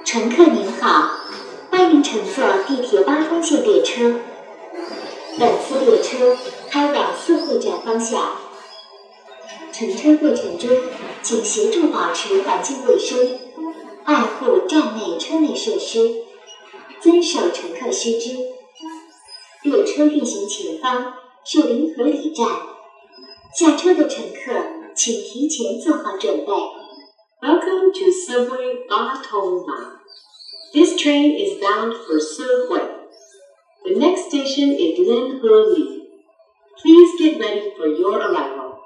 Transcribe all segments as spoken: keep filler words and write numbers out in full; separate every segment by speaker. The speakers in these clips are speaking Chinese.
Speaker 1: 乘客您好，欢迎乘坐地铁八通线列车。本次列车开往四惠站方向。乘车过程中，请协助保持环境卫生，爱护站内车内设施，遵守乘客须知。列车运行前方是临河里站，下车的乘客请提前做好准备。
Speaker 2: Welcome to Subway Batongma. This train is bound for Subway. The next station is Linheli. Please get ready for your arrival.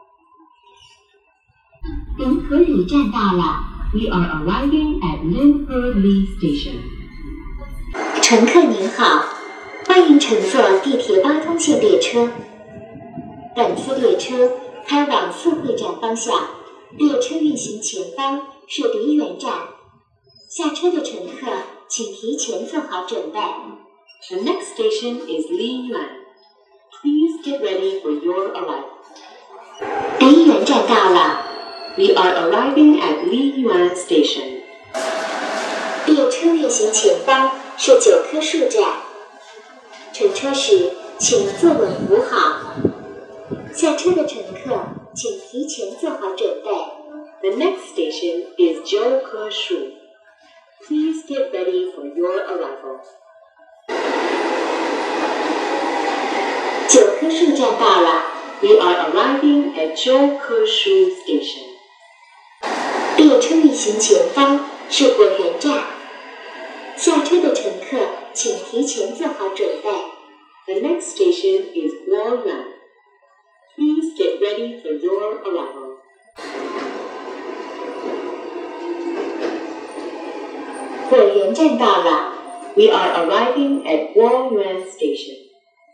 Speaker 1: 临河里站到了。
Speaker 2: We are arriving at Linheli Station.
Speaker 1: 乘客您好，欢迎乘坐地铁八通线列车。本次列车开往四惠站方向，列车运行前方是梨园站，下车的乘客请提前做好准备。
Speaker 2: The next station is Liyuan. Please get ready for your arrival.
Speaker 1: 梨园站到了。
Speaker 2: We are arriving at Liyuan Station.
Speaker 1: 列车运行前方是九棵树站，乘车时请坐稳扶好。下车的乘客请提前做好准备。
Speaker 2: The next station is Jokushu. Please get ready for your arrival.
Speaker 1: 九棵树站到了。
Speaker 2: We are arriving at Jokushu Station.
Speaker 1: 列车运行前方是果园站，下车的乘客请提前做好准备。
Speaker 2: The next station is Guoyuan. Please get ready for your arrival.
Speaker 1: 果园站到了。
Speaker 2: We are arriving at Guoyuan Station.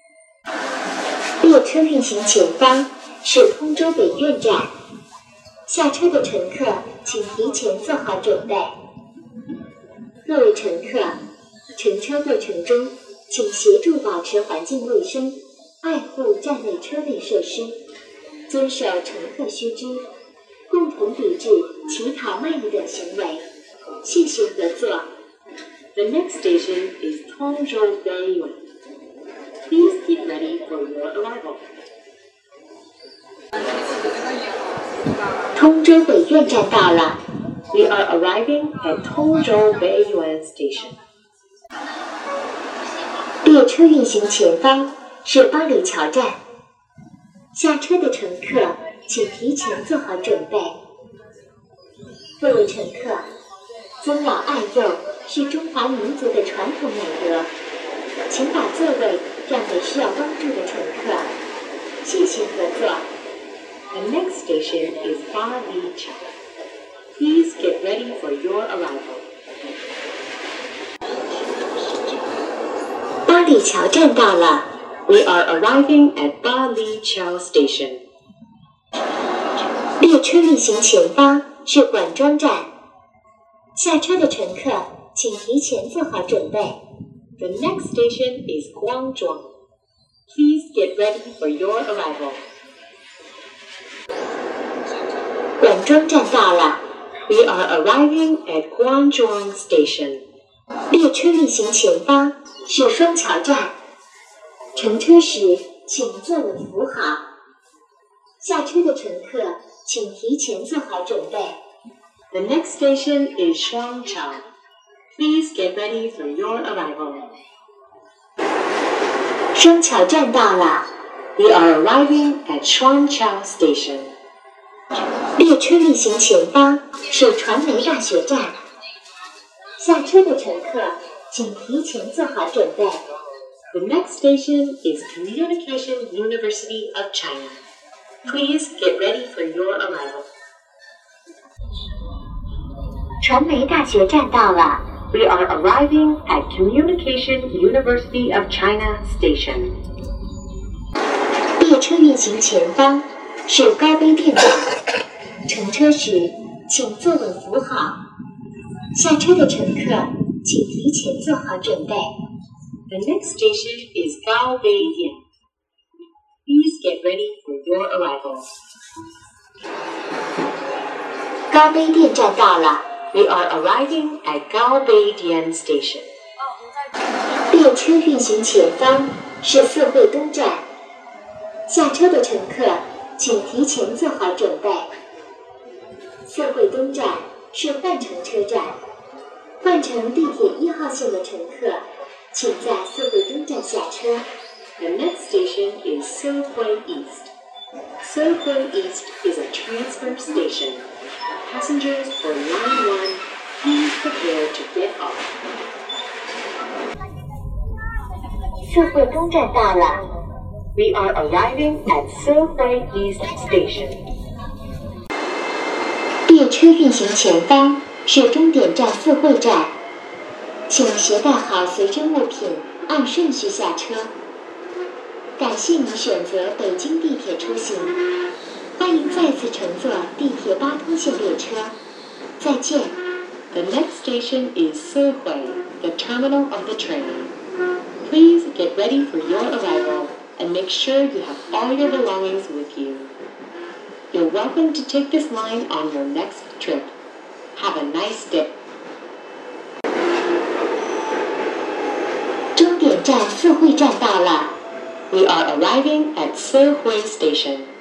Speaker 1: 列车运行前方是通州北苑站，下车的乘客请提前做好准备。各位乘客，乘车过程中，请协助保持环境卫生，爱护站内车内设施，遵守乘客须知，共同抵制乞讨卖艺等行为。谢谢合作。
Speaker 2: The next station is Tongzhou Beiyuan. Please get ready for your arrival.
Speaker 1: 通州北苑站到了。
Speaker 2: We are arriving at Tongzhou Beiyuan Station.
Speaker 1: 列车运行前方是八里桥站，下车的乘客请提前做好准备。各位乘客，尊老爱幼是中华民族的传统美德，请把座位让给需要帮助的乘客。谢谢合作。
Speaker 2: The next station is Balichao. Please get ready for your arrival.
Speaker 1: 八里桥站到了。
Speaker 2: We are arriving at Balichao Station.
Speaker 1: 列车运行前方是管庄站，下车的乘客请提前做好准备。
Speaker 2: The next station is Guangzhou. Please get ready for your arrival.
Speaker 1: 管庄站到了。
Speaker 2: We are arriving at Guangzhou Station.
Speaker 1: 列车运行前方是双桥站，乘车时请坐稳扶好。下车的乘客请提前做好准备。
Speaker 2: The next station is Shuangchao. Please get ready for your arrival.
Speaker 1: 双桥站到了。
Speaker 2: We are arriving at Shuangchao Station.
Speaker 1: 列车运行前方是传媒大学站，下车的乘客请提前做好准备。
Speaker 2: The next station is Communication University of China. Please get ready for your arrival.
Speaker 1: 传媒大学站到了。
Speaker 2: We are arriving at Communication University of China Station.
Speaker 1: 列车运行前方是高碑店站，乘车时请坐稳扶好。下车的乘客请提前做好准备。
Speaker 2: The next station is Gaobei Dian. Please get ready for your arrival.
Speaker 1: 高碑店站到了。
Speaker 2: We are arriving at Gaobeidian Station.
Speaker 1: 列车运行前方是四惠东站，下车的乘客请提前做好准备。四惠东站是换乘车站，换乘地铁一号线的乘客，请在四惠东站下车。
Speaker 2: The next station is Sohui East. Sohui East is a transfer station. Passengers for Line one, please prepare to get off.
Speaker 1: 四惠东站到了。
Speaker 2: We are arriving at Sohui East Station.
Speaker 1: 列车运行前方是终点站四惠站，请携带好随身物品，按顺序下车。感谢你选择北京地铁出行，欢迎再次乘坐地铁八通线列车。再见。
Speaker 2: The next station is Sohui, the terminal of the train. Please get ready for your arrival and make sure you have all your belongings with you. You're welcome to take this line on your next trip. Have a nice day.
Speaker 1: 终点站四惠站到了。
Speaker 2: We are arriving at Sohui Station.